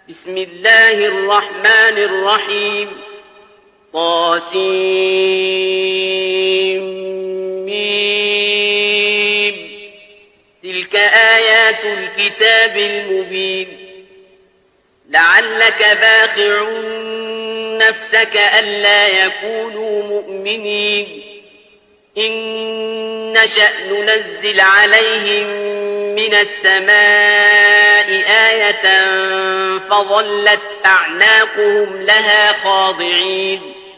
بسم الله الرحمن الرحيم طاسيم تلك آيات الكتاب المبين لعلك باخع نفسك ألا يكونوا مؤمنين إن نشأ ننزل عليهم من السماء آية فظلت أعناقهم لها خاضعين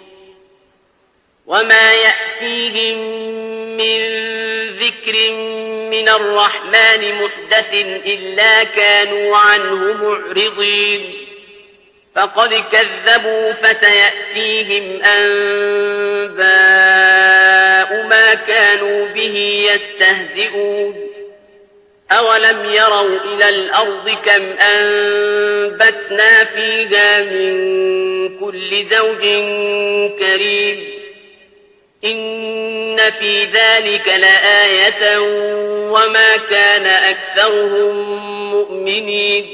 وما يأتيهم من ذكر من الرحمن محدث إلا كانوا عنه معرضين فقد كذبوا فسيأتيهم أنباء ما كانوا به يستهزئون أولم يروا إلى الأرض كم أنبتنا فيها من كل زوج كريم إن في ذلك لآية وما كان أكثرهم مؤمنين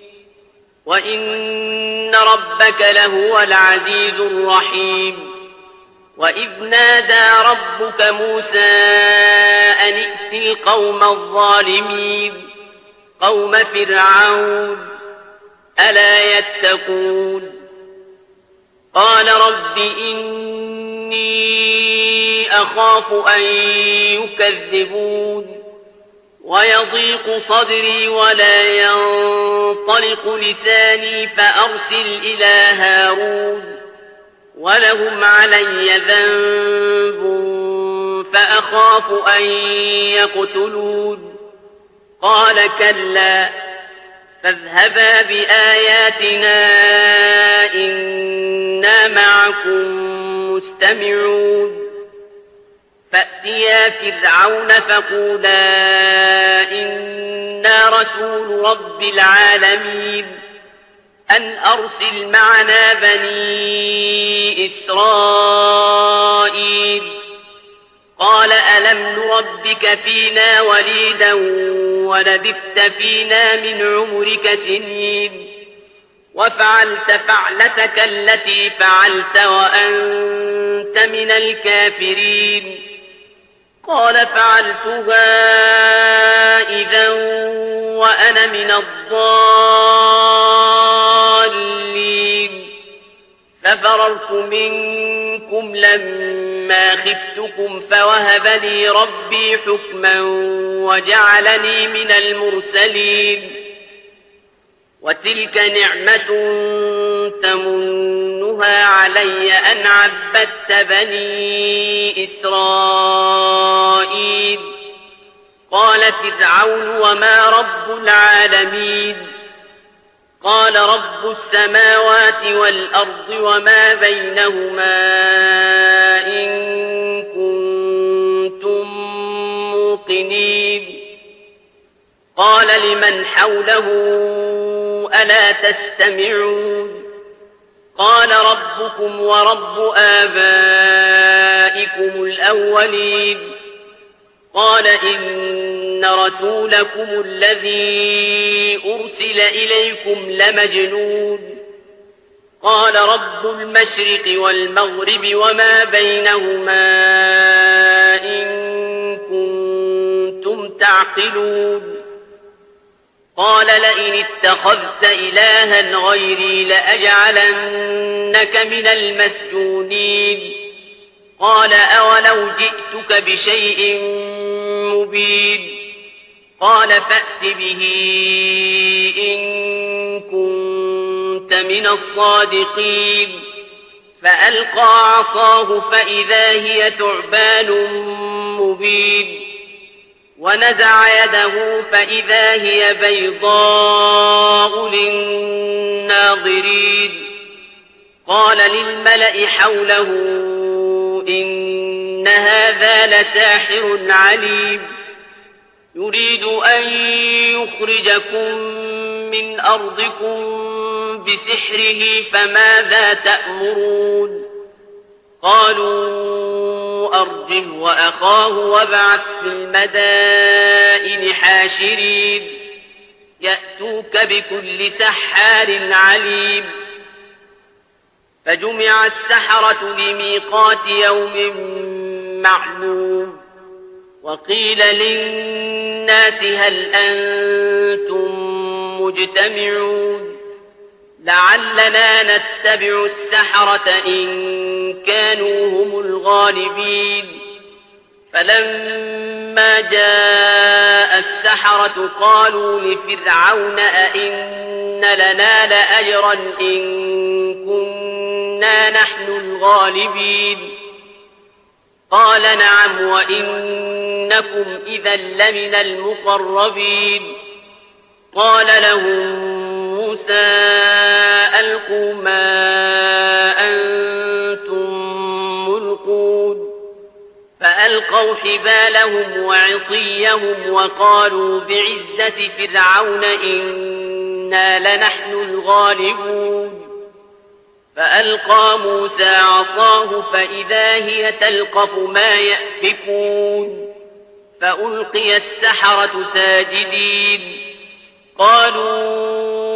وإن ربك لهو العزيز الرحيم وإذ نادى ربك موسى أن ائت القوم الظالمين قوم فرعون ألا يتقون قال رب إني أخاف أن يكذبون ويضيق صدري ولا ينطلق لساني فأرسل إلى هارون ولهم علي ذنب فأخاف أن يقتلون قال كلا فاذهبا بآياتنا إنا معكم مستمعون فأتيا فرعون فقولا إنا رسول رب العالمين أن أرسل معنا بني إسرائيل قال ألم نربك فينا وليدا ولبثت فينا من عمرك سنين وفعلت فعلتك التي فعلت وأنت من الكافرين قال فعلتها إذا وأنا من الضالين ففررت منكم لما خفتكم فوهب لي ربي حكما وجعلني من المرسلين وتلك نعمة تمنها علي أن عبدت بني إسرائيل قال فرعون وما رب العالمين قال رب السماوات والأرض وما بينهما إن كنتم موقنين قال لمن حوله ألا تستمعون قال ربكم ورب آبائكم الأولين قال إن رسولكم الذي أرسل إليكم لمجنون قال رب المشرق والمغرب وما بينهما إن كنتم تعقلون قال لئن اتخذت إلها غيري لأجعلنك من المسجونين قال أولو جئتك بشيء مبين قال فأت به إن كنت من الصادقين فألقى عصاه فإذا هي ثعبان مبين ونزع يده فإذا هي بيضاء للناظرين قال للملأ حوله إن هذا لساحر عليم يريد أن يخرجكم من أرضكم بسحره فماذا تأمرون قالوا أرجه وأخاه وابعث في المدائن حاشرين يأتوك بكل سحار عليم فجمع السحرة لميقات يوم معلوم وقيل للناس هل أنتم مجتمعون لعلنا نتبع السحرة إن كانوا هم الغالبين فلما جاء السحرة قالوا لفرعون أئن لنا لأجرا إن كنا نحن الغالبين قال نعم وإنكم إذا لمن المقربين قال لهم موسى ألقوا ما أنتم ملقون فألقوا حبالهم وعصيهم وقالوا بعزة فرعون إنا لنحن الغالبون فألقى موسى عصاه فإذا هي تلقف ما يأفكون فألقي السحرة ساجدين قالوا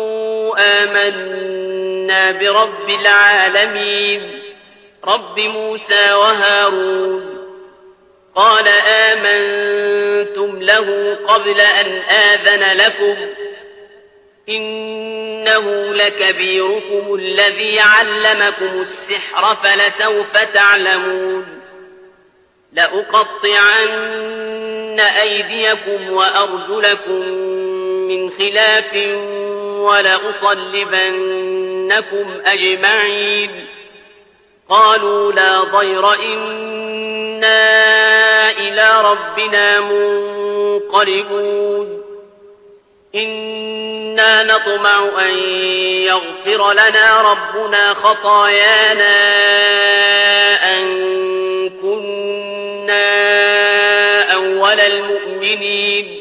آمنا برب العالمين رب موسى وهارون قال آمنتم له قبل أن آذن لكم إنه لكبيركم الذي علمكم السحر فلسوف تعلمون لأقطعن أيديكم وأرجلكم من خلاف ولأصلبنكم أجمعين قالوا لا ضير إنا إلى ربنا منقلبون إنا نطمع أن يغفر لنا ربنا خطايانا أن كنا أول المؤمنين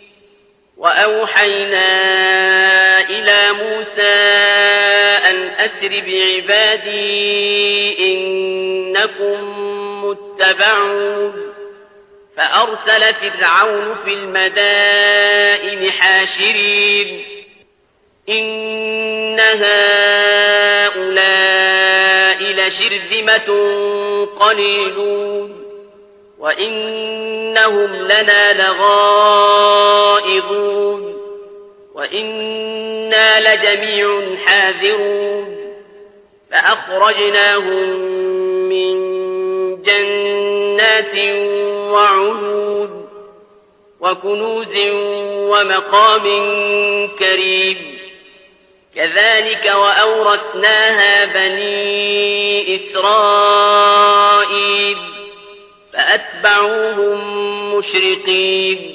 وأوحينا إلى موسى أن أسر بعبادي إنكم متبعون فأرسل فرعون في المدائن حاشرين إن هؤلاء لشرذمة قليلون وإنهم لنا لغائظون وإنا لجميع حاذرون فأخرجناهم من جنات وعيون وكنوز ومقام كريم كذلك وأورثناها بني إسرائيل فأتبعوهم مشرقين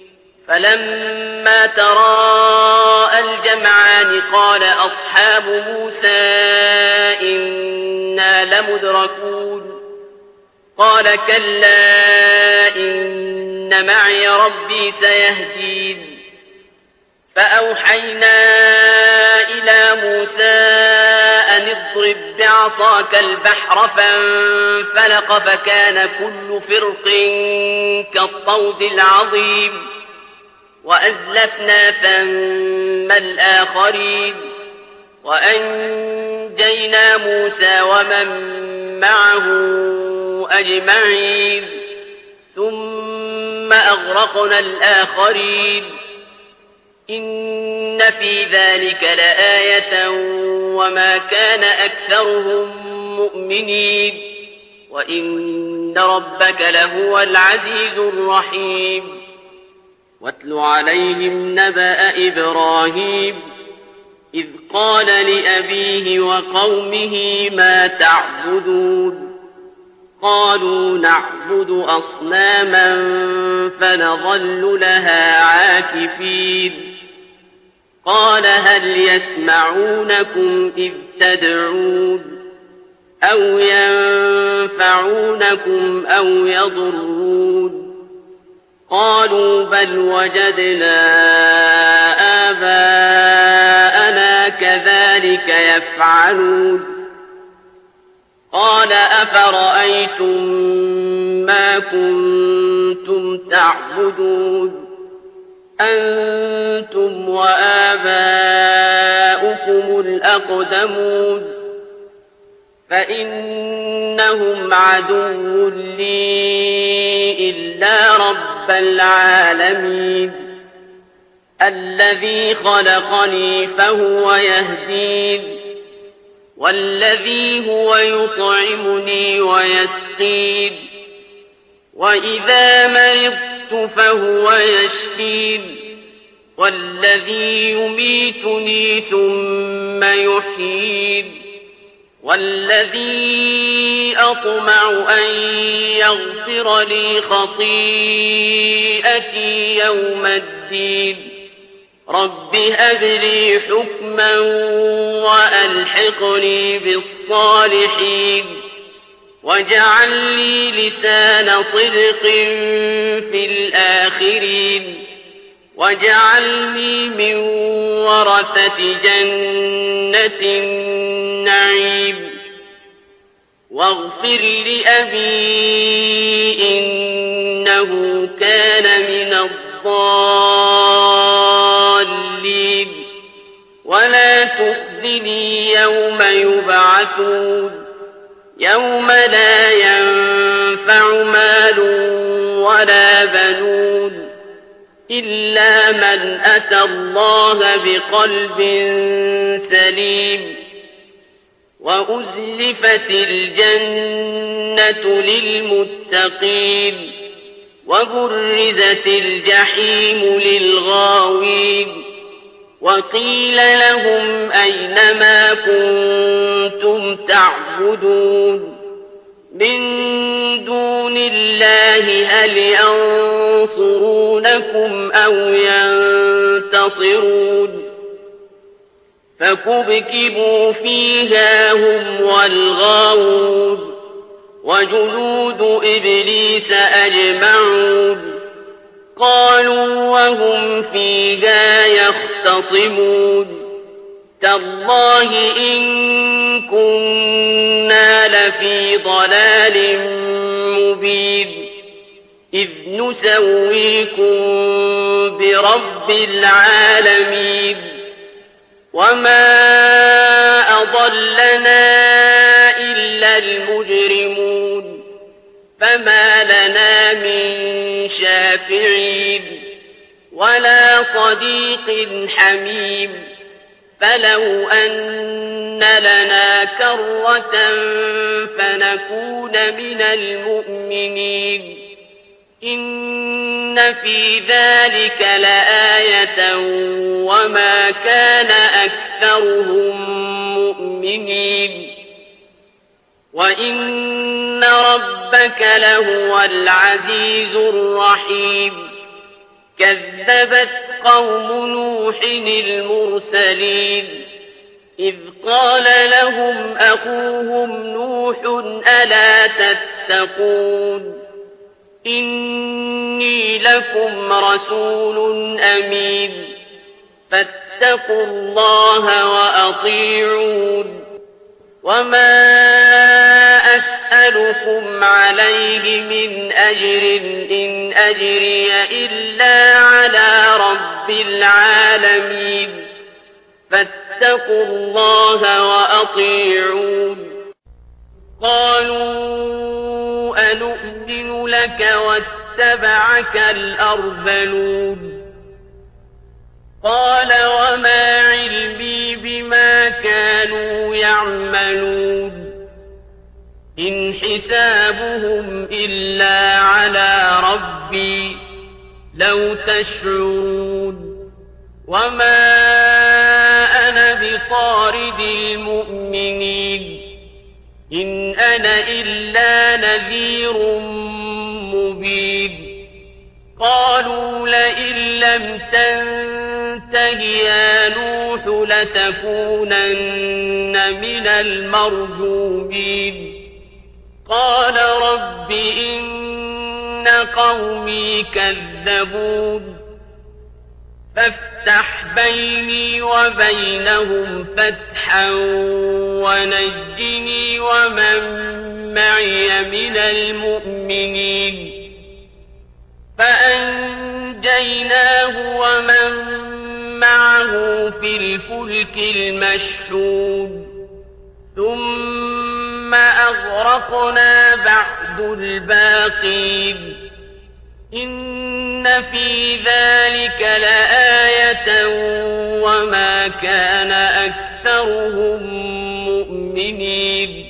فلما تراءى الجمعان قال أصحاب موسى إنا لمدركون قال كلا إن معي ربي سيهدين فأوحينا إلى موسى أن اضرب بعصاك البحر فانفلق فكان كل فرق كالطود العظيم وأزلفنا ثم الآخرين وأنجينا موسى ومن معه أجمعين ثم أغرقنا الآخرين إن في ذلك لآية وما كان أكثرهم مؤمنين وإن ربك لهو العزيز الرحيم واتل عليهم نبأ إبراهيم إذ قال لأبيه وقومه ما تعبدون قالوا نعبد أصناما فنظل لها عاكفين قال هل يسمعونكم إذ تدعون أو ينفعونكم أو يضرون قالوا بل وجدنا آباءنا كذلك يفعلون قال أفرأيتم ما كنتم تعبدون أنتم وآباؤكم الأقدمون فإنهم عدو لي إلا رب العالمين الذي خلقني فهو يهدين والذي هو يطعمني ويسقين وإذا مرضت فهو يشفين والذي يميتني ثم يحيين والذي أطمع أن يغفر لي خطيئتي يوم الدين رب هب لي حكما وألحقني بالصالحين واجعل لي لسان صدق في الآخرين واجعلني من ورثة جنة النعيم واغفر لأبي إنه كان من الضالين ولا تخزني يوم يبعثون يوم لا ينفع مال ولا بنون إلا من أتى الله بقلب سليم وأزلفت الجنة للمتقين وبرزت الجحيم للغاوين وقيل لهم أين ما كنتم تعبدون من دون الله هل ينصرونكم أو ينتصرون فكبكبوا فيها هم والغاوون وجنود إبليس أجمعون قالوا وهم فيها يختصمون تالله إن كنا لفي ضلال مبين إذ نسويكم برب العالمين وما أضلنا إلا المجرمون فما لنا من شافعين ولا صديق حميم فلو أن لنا كرة فنكون من المؤمنين إن في ذلك لآية وما كان أكثرهم مؤمنين وإن ربك لهو العزيز الرحيم كذبت قوم نوح المرسلين إذ قال لهم أخوهم نوح ألا تتقون إني لكم رسول أمين فاتقوا الله وأطيعون وما أسألكم عليه من أجر إن أجري إلا على رب العالمين فاتقوا الله وأطيعون قالوا أنؤمن لك واتبعك الأرذلون قال وما علمي بما كانوا يعملون إن حسابهم إلا على ربي لو تشعرون وما أنا بطارد المؤمنين إن أنا إلا نذير مبين قالوا لئن لم تنته يا نوح لتكونن من المرجومين قال رب إن قومي كذبون فافتح بيني وبينهم فتحا ونجني ومن معي من المؤمنين فأنجيناه فَنَجَّيْنَاهُ وَمَن مَّعَهُ فِي الْفُلْكِ الْمَشْحُونِ ثُمَّ أَغْرَقْنَا بَعْدُ الْبَاقِينَ إِنَّ فِي ذَلِكَ لَآيَةً وَمَا كَانَ أَكْثَرُهُم مُّؤْمِنِينَ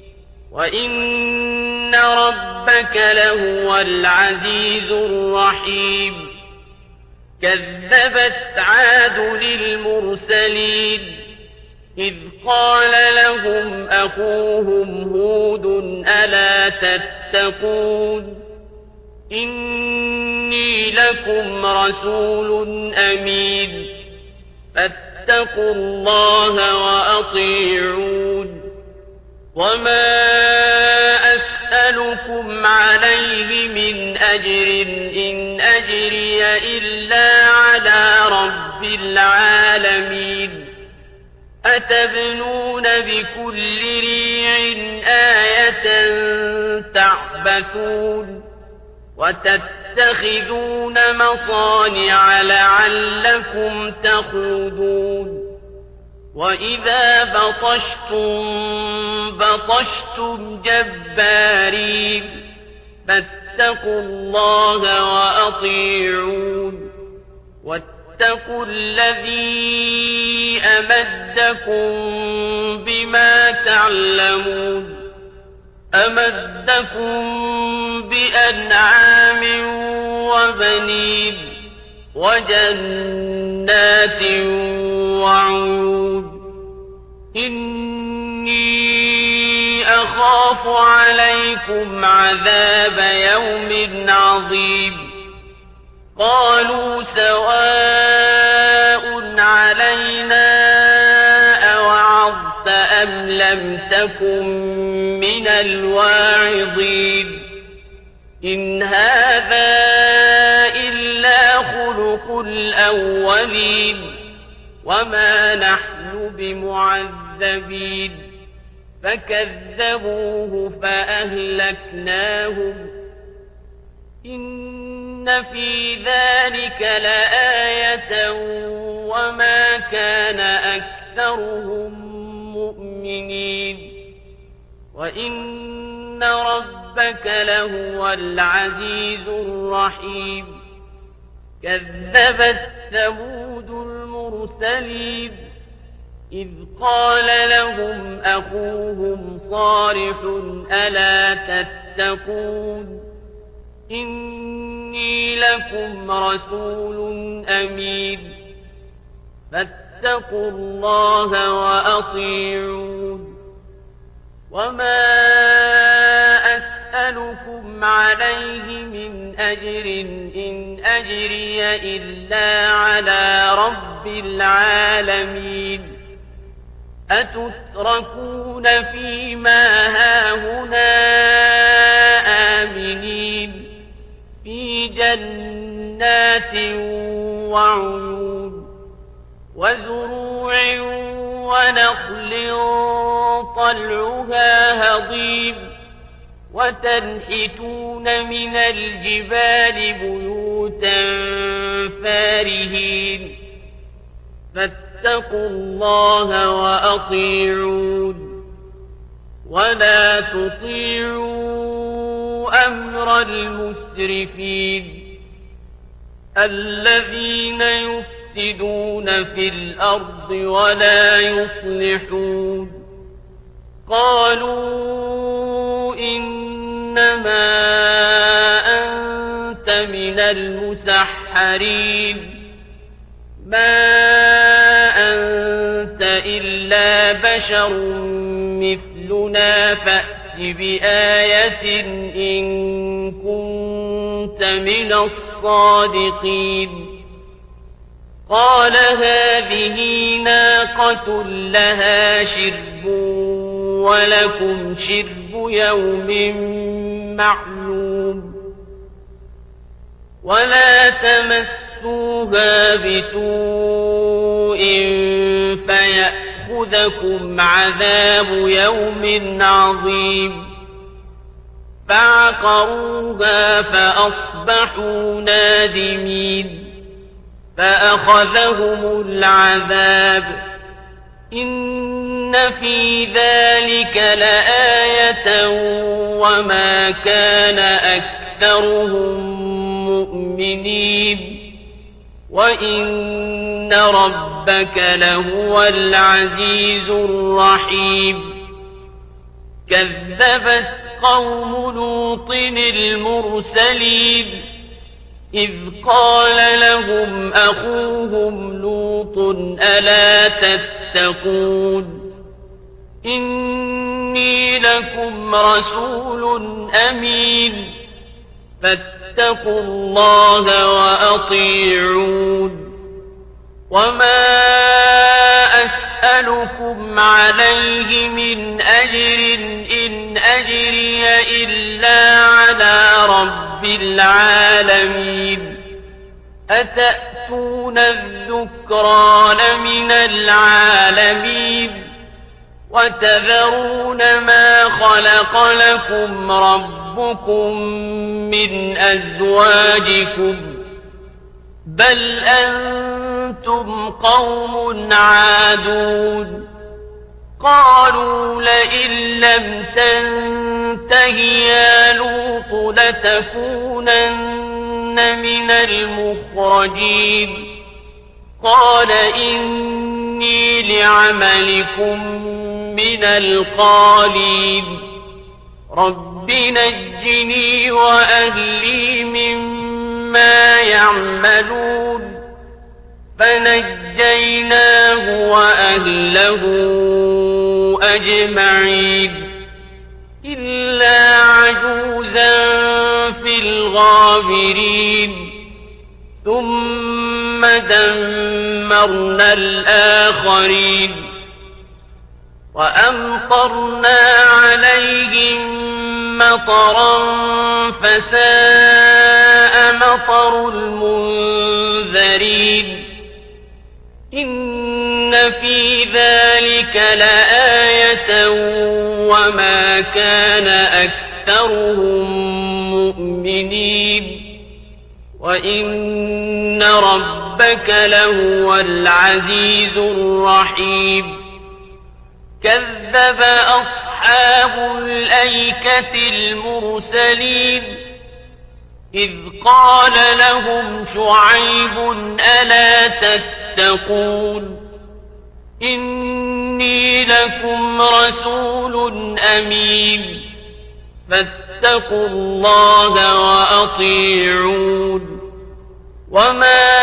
وَإِنَّ رَبَّكَ لَهُوَ الْعَزِيزُ الرَّحِيمُ كَذَّبَتْ عَادٌ لِّلْمُرْسَلِينَ إِذْ قَالَ لَهُمْ أَخُوهُمْ هُودٌ أَلَا تَتَّقُونَ إِنِّي لَكُمْ رَسُولٌ أَمِينٌ فَاتَّقُوا اللَّهَ وَأَطِيعُونِ وَمَا أَسْأَلُكُمْ عَلَيْهِ مِنْ أَجْرٍ إِنْ أَجْرِيَ إِلَّا عَلَى رَبِّ الْعَالَمِينَ أَتَبْنُونَ بِكُلِّ رِيعٍ آيَةً تَعْبَثُونَ وَتَتَّخِذُونَ مَصَانِعَ لَعَلَّكُمْ تَخْلُدُونَ وَإِذَا بَطَشْتُمْ جَبَّارِينَ فَاتَّقُوا اللَّهَ وَأَطِيعُونِ وَاتَّقُوا الَّذِي أَمَدَّكُم بِمَا تَعْلَمُونَ أَمَدَّكُم بِأَنْعَامٍ وَبَنِينَ وَجَنَّاتٍ وَعُيُونٍ إِنِّي أَخَافُ عَلَيْكُمْ عَذَابَ يَوْمٍ عَظِيمٍ قَالُوا سَوَاءٌ عَلَيْنَا أَوَعَظْتَ أَمْ لَمْ تَكُن مِّنَ الْوَاعِظِينَ إِنْ هَٰذَا إِلَّا خُلُقُ الْأَوَّلِينَ وَمَا نَحْنُ بِمُعَذَّبِينَ فَكَذَّبُوهُ فَأَهْلَكْنَاهُمْ إِنَّ فِي ذَلِكَ لَآيَةً وَمَا كَانَ أَكْثَرُهُم مُّؤْمِنِينَ وَإِنَّ رَبَّكَ لَهُوَ الْعَزِيزُ الرَّحِيمُ كَذَّبَتْ ثَمُودُ الْمُرْسَلِينَ إِذْ قَالَ لَهُمْ أَخُوهُمْ صَالِحٌ أَلَا تَتَّقُونَ إِنِّي لَكُمْ رَسُولٌ أَمِينٌ فَاتَّقُوا اللَّهَ وَأَطِيعُونِ وَمَا أَسْأَلُكُمْ عَلَيْهِ مِنْ أَجْرٍ إِنْ أَجْرِيَ إِلَّا عَلَى رَبِّ الْعَالَمِينَ أَتُتْرَكُونَ فِيمَا هَاهُنَا آمِنِينَ فِي جَنَّاتٍ وَعُيُونٍ وَزُرُوعٍ وَنَخْلٍ طَلْعُهَا هَضِيمٌ وَتَنْحِتُونَ مِنَ الْجِبَالِ بُيُوتًا فَارِهِينَ فَاتَّقُوا اللَّهَ وَأَطِيعُونِ وَلَا تُطِيعُوا أَمْرَ الْمُسْرِفِينَ الَّذِينَ يُفْسِدُونَ فِي الْأَرْضِ وَلَا يُصْلِحُونَ قَالُوا إِنَّمَا أَنتَ مِنَ الْمُسَحَّرِينَ مَا أَنتَ إِلَّا بَشَرٌ مِثْلُنَا فَأْتِ بِآيَةٍ إِن كُنتَ مِنَ الصَّادِقِينَ قَالَ هَٰذِهِ نَاقَةٌ لَّهَا شِرْبٌ وَلَكُمْ شِرْبُ يَوْمٍ مَّعْلُومٍ وَلَا تَمَسُّوهَا بِسُوءٍ فَيَأْخُذَكُمْ عَذَابُ يَوْمٍ عَظِيمٍ فعقروها فأصبحوا نادمين فأخذهم العذاب إن في ذلك لآية وما كان أكثرهم مؤمنين وإن ربك لهو العزيز الرحيم كذبت قوم لوط المرسلين إذ قال لهم أخوهم لوط ألا تتقون إني لكم رسول أمين فاتقوا الله وأطيعون وما أسألكم عليه من أجر إن أجري إلا على رب العالمين أتأتون الذكران من العالمين وتذرون ما خلق لكم ربكم من أزواجكم بل أنتم قوم عادون قالوا لئن لم تنته يا لوط لتكونن من المخرجين قال إني لعملكم من القالين رب نجني وأهلي مما يعملون فنجيناه وأهله أجمعين إلا عجوزا في الغابرين ثم دمرنا الآخرين وأمطرنا عليهم مطرا فساء مطر المنذرين إن في ذلك لآية وما كان أكثرهم مؤمنين وإن ربك لهو العزيز الرحيم كذب أصحاب الأيكة المرسلين إذ قال لهم شعيب ألا تتقون إني لكم رسول أمين فاتقوا الله وأطيعون وما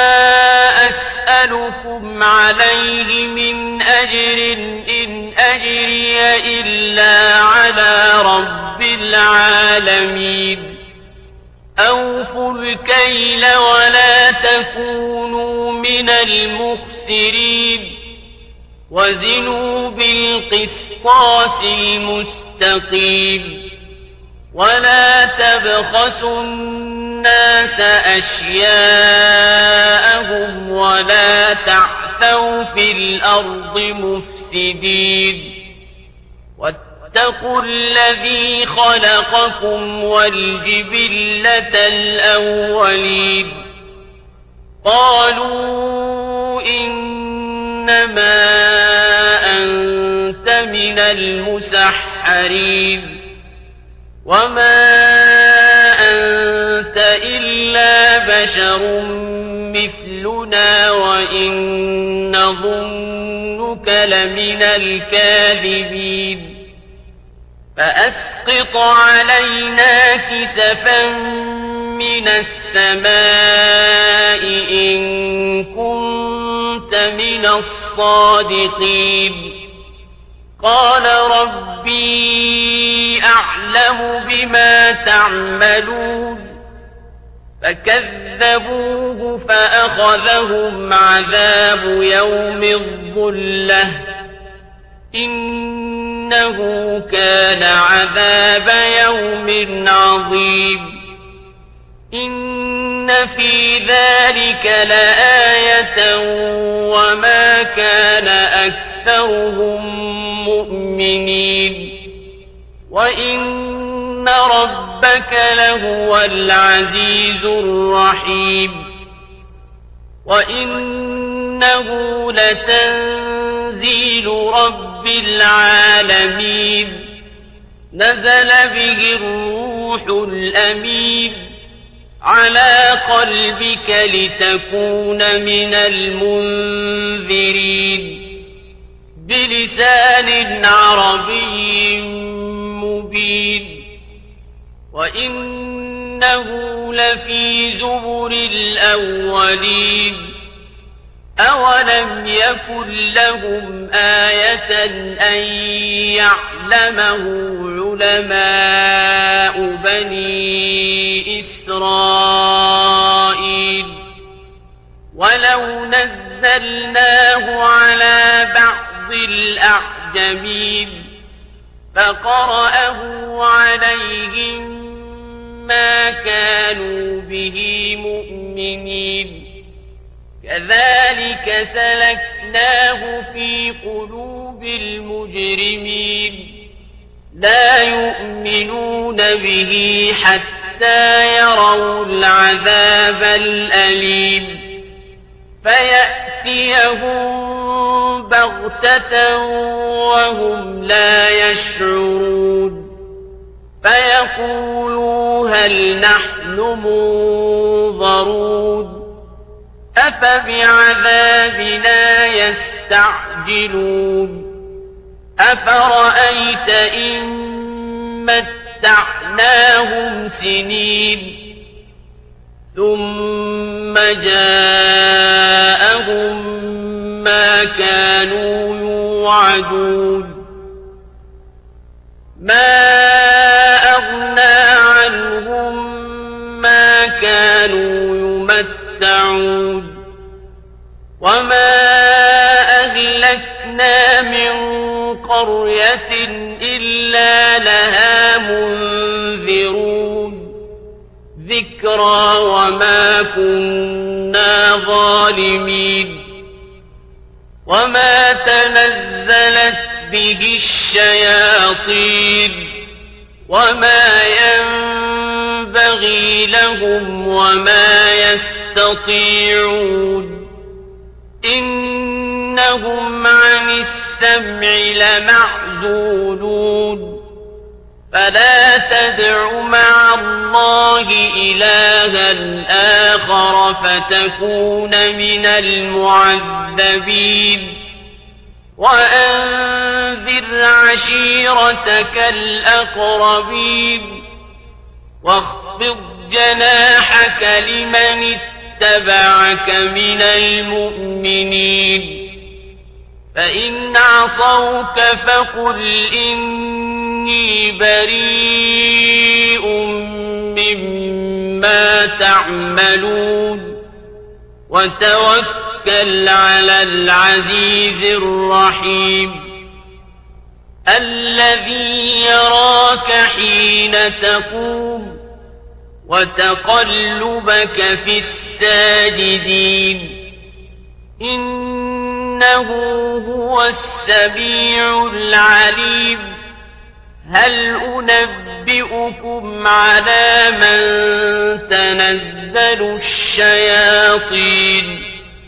أسألكم عليه من أجر إن أجري إلا على رب العالمين أوفوا الكيل ولا تكونوا من المخسرين وزنوا بالقسطاس المستقيم ولا تبخسوا الناس أشياءهم ولا تعثوا في الأرض مفسدين واتقوا الذي خلقكم والجبلة الأولين قالوا إنما أنت من المسحرين وما أنت إلا بشر مثلنا وإن نظنك لمن الكاذبين فأسقط علينا كسفا من السماء إن كنت من الصادقين قال ربي أعلم بما تعملون فكذبوه فأخذهم عذاب يوم الظلة إنه كان عذاب يوم عظيم إن في ذلك لآية وما كان أكثرهم مؤمنين وإن ربك لهو العزيز الرحيم وإنه لتنزيل رب العالمين نزل به الروح الأمين على قلبك لتكون من المنذرين بلسان عربي مبين وإنه لفي زبر الأولين أولم يكن لهم آية أن يعلمه علماء بني إسرائيل ولو نزلناه على بعض الأعجمين فقرأه عليهم ما كانوا به مؤمنين كذلك سلكناه في قلوب المجرمين لا يؤمنون به حتى يروا العذاب الأليم فيأتيهم بغتة وهم لا يشعرون فيقولوا هل نحن منظرون أفبعذابنا يستعجلون أفرأيت إن متعناهم سنين ثم جاءهم ما كانوا يوعدون ما أغنى عنهم ما كانوا يمتعون وما أهلكنا من قرية إلا لها منذرون ذكرى وما كنا ظالمين وما تنزلت به الشياطين وما ينبغي لهم وما يستطيعون إنهم عن السمع لمعزولون فلا تدع مع الله إلها آخر فتكون من المعذبين وأنذر عشيرتك الأقربين واخفض جناحك لمن اتبعك من المؤمنين فإن عصوك فقل إني بريء مما تعملون وتوكل على العزيز الرحيم الذي يراك حين تقوم وتقلبك في الساجدين إنه هو السميع العليم هل أنبئكم على من تنزل الشياطين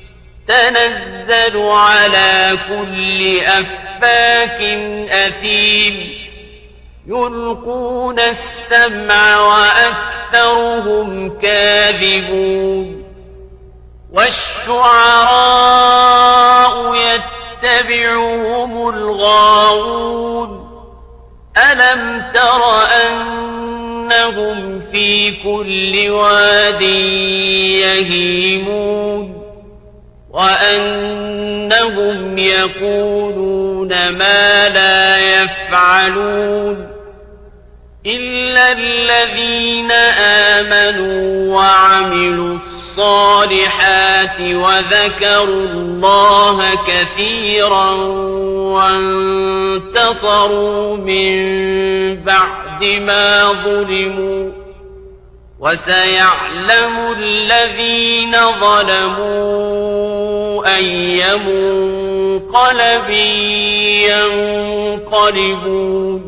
تنزل على كل أفاك أثيم يلقون السمع وأكثرهم كاذبون والشعراء يتبعهم الغاوون ألم تر أنهم في كل واد يهيمون وأنهم يقولون ما لا يفعلون إلا الذين آمنوا وعملوا الصالحات وذكروا الله كثيرا وانتصروا من بعد ما ظلموا وسيعلم الذين ظلموا أي منقلب ينقلبون